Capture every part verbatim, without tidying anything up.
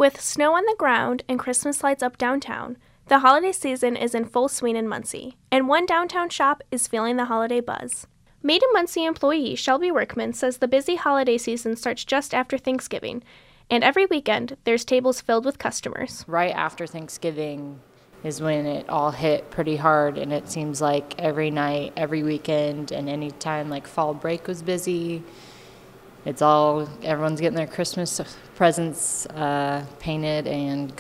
With snow on the ground and Christmas lights up downtown, the holiday season is in full swing in Muncie, and one downtown shop is feeling the holiday buzz. Made in Muncie employee Shelby Workman says the busy holiday season starts just after Thanksgiving, and every weekend there's tables filled with customers. Right after Thanksgiving is when it all hit pretty hard, and it seems like every night, every weekend, and any time like fall break was busy. It's all, everyone's getting their Christmas presents uh, painted, and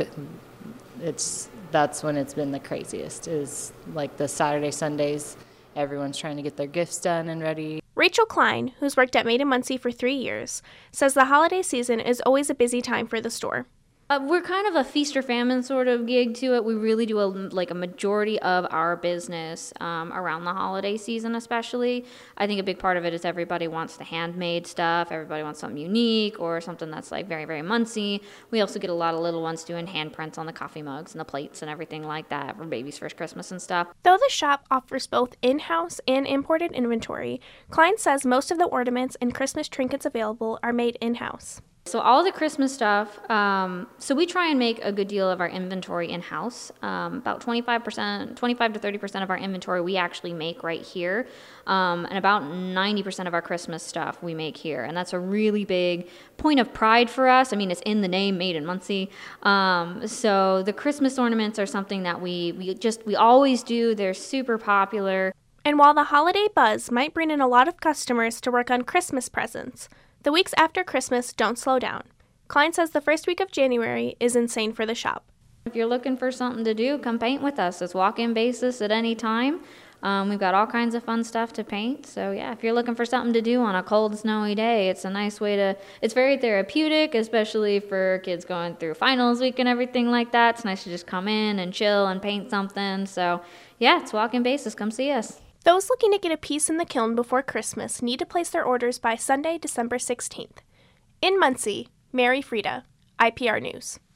it's that's when it's been the craziest, is like the Saturday, Sundays. Everyone's trying to get their gifts done and ready. Rachel Klein, who's worked at Made in Muncie for three years, says the holiday season is always a busy time for the store. Uh, we're kind of a feast or famine sort of gig to it. We really do a, like a majority of our business um, around the holiday season especially. I think a big part of it is everybody wants the handmade stuff. Everybody wants something unique or something that's like very, very Muncie. We also get a lot of little ones doing handprints on the coffee mugs and the plates and everything like that for baby's first Christmas and stuff. Though the shop offers both in-house and imported inventory, Klein says most of the ornaments and Christmas trinkets available are made in-house. So all the Christmas stuff, um, so we try and make a good deal of our inventory in-house. Um, about twenty-five percent, twenty-five to thirty percent of our inventory we actually make right here. Um, and about ninety percent of our Christmas stuff we make here. And that's a really big point of pride for us. I mean, it's in the name, Made in Muncie. Um, so the Christmas ornaments are something that we, we just, we always do. They're super popular. And while the holiday buzz might bring in a lot of customers to work on Christmas presents, the weeks after Christmas don't slow down. Klein says the first week of January is insane for the shop. If you're looking for something to do, come paint with us. It's walk-in basis at any time. Um, we've got all kinds of fun stuff to paint. So yeah, if you're looking for something to do on a cold, snowy day, it's a nice way to, it's very therapeutic, especially for kids going through finals week and everything like that. It's nice to just come in and chill and paint something. So yeah, it's walk-in basis. Come see us. Those looking to get a piece in the kiln before Christmas need to place their orders by Sunday, December sixteenth. In Muncie, Mary Frieda, I P R News.